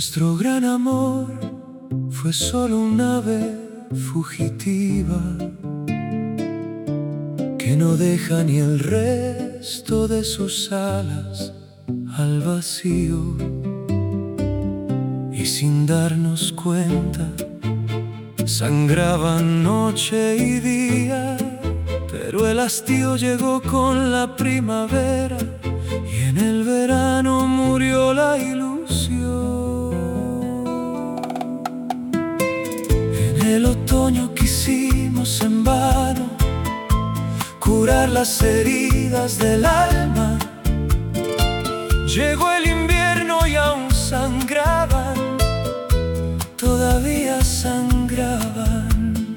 Nuestro gran amor fue solo un ave fugitiva que no deja ni el resto de sus alas al vacío. Y sin darnos cuenta sangraban noche y día, pero el hastío llegó con la primavera y en el verano murió la ilusión. En el otoño quisimos en vano curar las heridas del alma. Llegó el invierno y aún sangraban, todavía sangraban.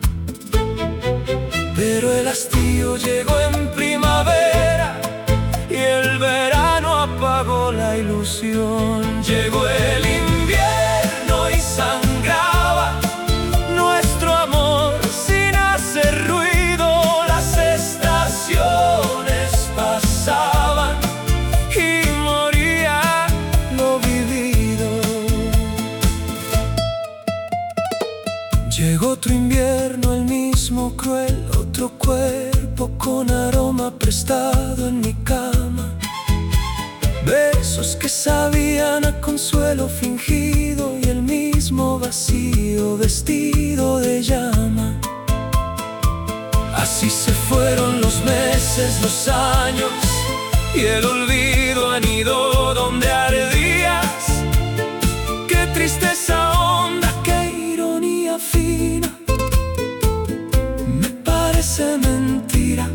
Pero el hastío llegó en primavera y el verano apagó la ilusión. Llegó el invierno y sangraba nuestro amor sin hacer ruido. Las estaciones pasaban y moría lo vivido. Llegó otro invierno, el mismo cruel, otro cuerpo con aroma prestado en mi cama. Besos que sabían a consuelo fingido y el mismo vacío vestido de llama. Así se fueron los meses, los años y el olvido anidó donde ardías. Qué tristeza honda, qué ironía fina. Me parece mentira,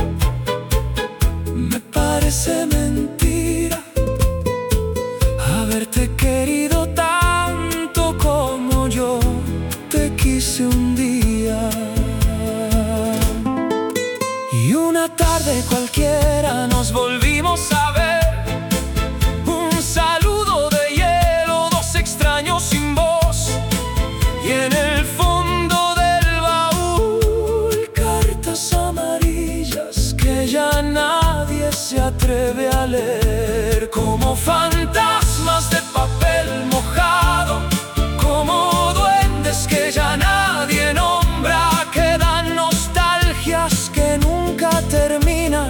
me parece mentira haberte querido tanto como yo te quise un día. Y una tarde cualquiera nos volvimos a ver, un saludo de hielo, dos extraños sin voz, y en el fondo del baúl cartas amarillas que ya nadie se atreve a leer. Como fantasmas de papel mojado, como duendes que ya nadie nombra, quedan nostalgias que nunca terminan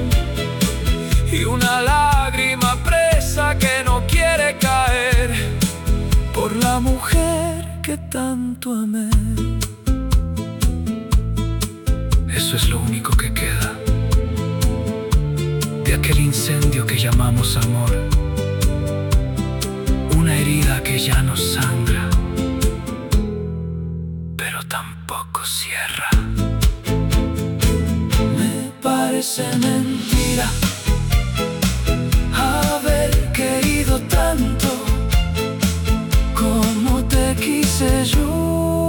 y una lágrima presa que no quiere caer por la mujer que tanto amé. Eso es lo único que queda de aquel incendio que llamamos amor, una herida que ya no sangra, pero tampoco cierra. Me parece mentira haber querido tanto como te quise yo.